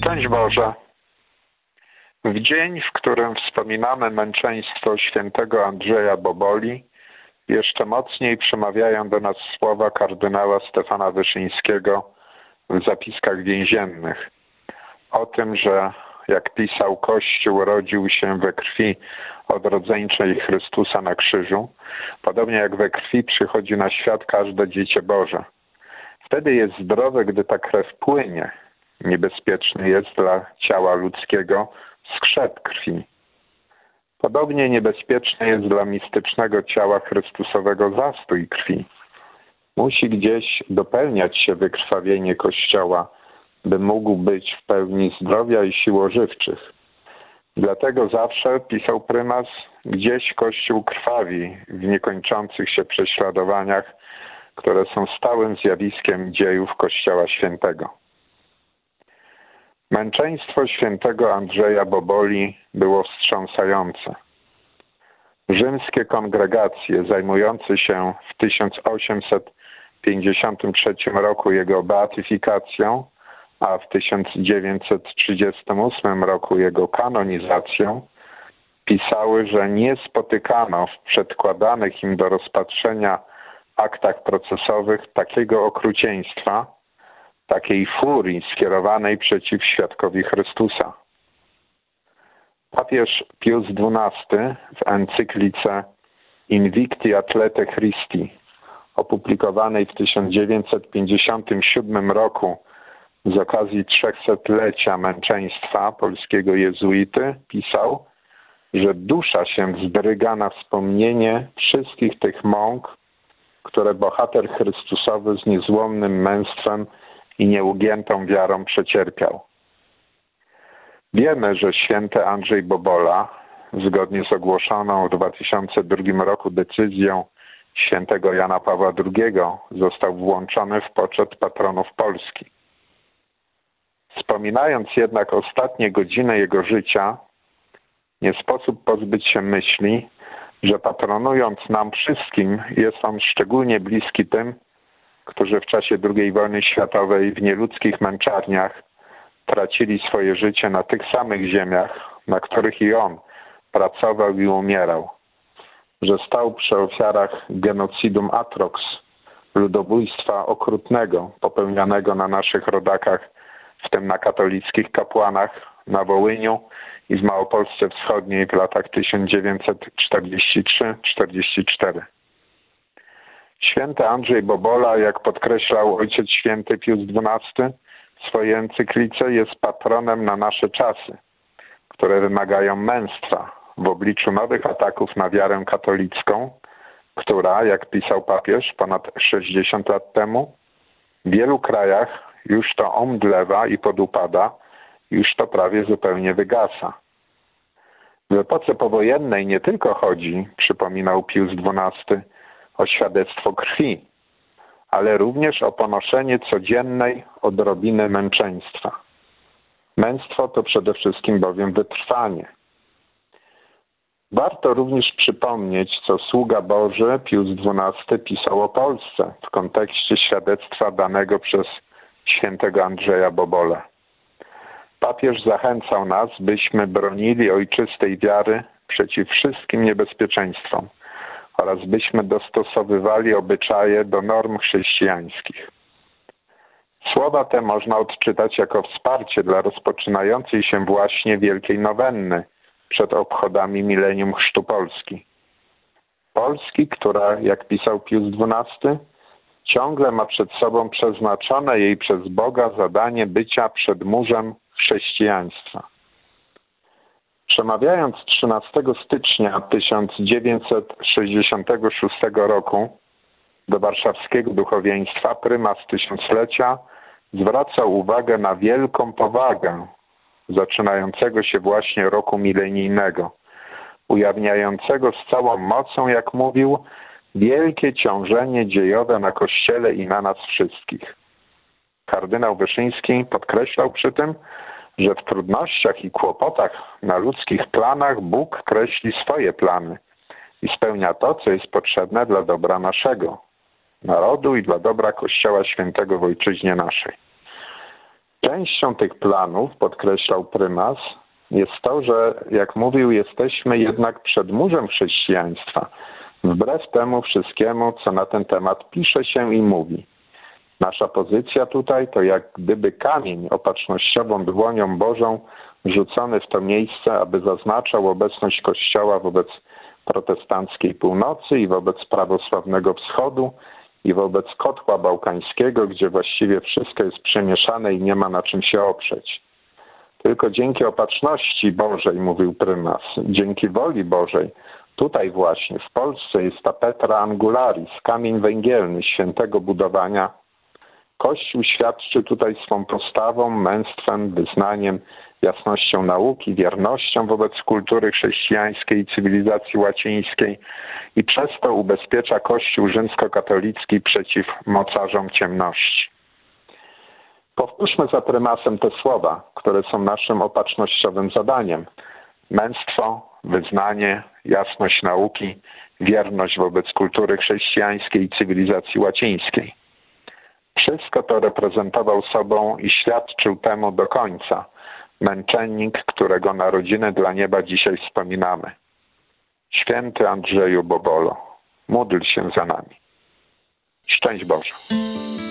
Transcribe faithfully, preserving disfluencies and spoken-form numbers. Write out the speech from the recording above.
Szczęść Boże. W dzień, w którym wspominamy męczeństwo świętego Andrzeja Boboli, jeszcze mocniej przemawiają do nas słowa kardynała Stefana Wyszyńskiego w zapiskach więziennych. O tym, że jak pisał, Kościół rodził się we krwi odrodzeńczej Chrystusa na krzyżu, podobnie jak we krwi przychodzi na świat każde dziecię Boże. Wtedy jest zdrowe, gdy ta krew płynie. Niebezpieczny jest dla ciała ludzkiego skrzep krwi. Podobnie niebezpieczny jest dla mistycznego ciała Chrystusowego zastój krwi. Musi gdzieś dopełniać się wykrwawienie Kościoła, by mógł być w pełni zdrowia i sił ożywczych. Dlatego zawsze, pisał prymas, gdzieś Kościół krwawi w niekończących się prześladowaniach, które są stałym zjawiskiem dziejów Kościoła Świętego. Męczeństwo świętego Andrzeja Boboli było wstrząsające. Rzymskie kongregacje zajmujące się w tysiąc osiemset pięćdziesiątym trzecim roku jego beatyfikacją, a w tysiąc dziewięćset trzydziestym ósmym roku jego kanonizacją, pisały, że nie spotykano w przedkładanych im do rozpatrzenia aktach procesowych takiego okrucieństwa, takiej furii skierowanej przeciw świadkowi Chrystusa. Papież Pius dwunasty w encyklice Invicti Atlete Christi, opublikowanej w tysiąc dziewięćset pięćdziesiątym siódmym roku z okazji trzechsetlecia męczeństwa polskiego jezuity, pisał, że dusza się wzdryga na wspomnienie wszystkich tych mąk, które bohater Chrystusowy z niezłomnym męstwem i nieugiętą wiarą przecierpiał. Wiemy, że święty Andrzej Bobola, zgodnie z ogłoszoną w dwa tysiące drugim roku decyzją świętego Jana Pawła drugiego, został włączony w poczet patronów Polski. Wspominając jednak ostatnie godziny jego życia, nie sposób pozbyć się myśli, że patronując nam wszystkim, jest on szczególnie bliski tym, którzy w czasie drugiej wojny światowej w nieludzkich męczarniach tracili swoje życie na tych samych ziemiach, na których i on pracował i umierał, że stał przy ofiarach genocidum atrox, ludobójstwa okrutnego popełnianego na naszych rodakach, w tym na katolickich kapłanach na Wołyniu i w Małopolsce Wschodniej w latach tysiąc dziewięćset czterdziestym trzecim do czterdziestego czwartego. Święty Andrzej Bobola, jak podkreślał Ojciec Święty Pius dwunasty w swojej encyklice, jest patronem na nasze czasy, które wymagają męstwa w obliczu nowych ataków na wiarę katolicką, która, jak pisał papież ponad sześćdziesiąt lat temu, w wielu krajach już to omdlewa i podupada, już to prawie zupełnie wygasa. W epoce powojennej nie tylko chodzi, przypominał Pius dwunasty, o świadectwo krwi, ale również o ponoszenie codziennej odrobiny męczeństwa. Męstwo to przede wszystkim bowiem wytrwanie. Warto również przypomnieć, co sługa Boży Pius dwunasty pisał o Polsce w kontekście świadectwa danego przez świętego Andrzeja Bobolę. Papież zachęcał nas, byśmy bronili ojczystej wiary przeciw wszystkim niebezpieczeństwom oraz byśmy dostosowywali obyczaje do norm chrześcijańskich. Słowa te można odczytać jako wsparcie dla rozpoczynającej się właśnie wielkiej nowenny przed obchodami milenium chrztu Polski. Polski, która, jak pisał Pius dwunasty, ciągle ma przed sobą przeznaczone jej przez Boga zadanie bycia przedmurzem chrześcijaństwa. Przemawiając trzynastego stycznia tysiąc dziewięćset sześćdziesiątego szóstego roku do warszawskiego duchowieństwa, prymas tysiąclecia zwracał uwagę na wielką powagę zaczynającego się właśnie roku milenijnego, ujawniającego z całą mocą, jak mówił, wielkie ciążenie dziejowe na Kościele i na nas wszystkich. Kardynał Wyszyński podkreślał przy tym, że w trudnościach i kłopotach na ludzkich planach Bóg kreśli swoje plany i spełnia to, co jest potrzebne dla dobra naszego narodu i dla dobra Kościoła Świętego w ojczyźnie naszej. Częścią tych planów, podkreślał prymas, jest to, że jak mówił, jesteśmy jednak przedmurzem chrześcijaństwa, wbrew temu wszystkiemu, co na ten temat pisze się i mówi. Nasza pozycja tutaj to jak gdyby kamień opatrznościową dłonią Bożą rzucony w to miejsce, aby zaznaczał obecność Kościoła wobec protestanckiej północy i wobec prawosławnego wschodu i wobec kotła bałkańskiego, gdzie właściwie wszystko jest przemieszane i nie ma na czym się oprzeć. Tylko dzięki opatrzności Bożej, mówił prymas, dzięki woli Bożej, tutaj właśnie w Polsce jest ta Petra Angularis, kamień węgielny świętego budowania. Kościół świadczy tutaj swą postawą, męstwem, wyznaniem, jasnością nauki, wiernością wobec kultury chrześcijańskiej i cywilizacji łacińskiej i przez to ubezpiecza Kościół rzymskokatolicki przeciw mocarzom ciemności. Powtórzmy za prymasem te słowa, które są naszym opatrznościowym zadaniem. Męstwo, wyznanie, jasność nauki, wierność wobec kultury chrześcijańskiej i cywilizacji łacińskiej. Wszystko to reprezentował sobą i świadczył temu do końca męczennik, którego narodziny dla nieba dzisiaj wspominamy. Święty Andrzeju Bobolo, módl się za nami. Szczęść Boże.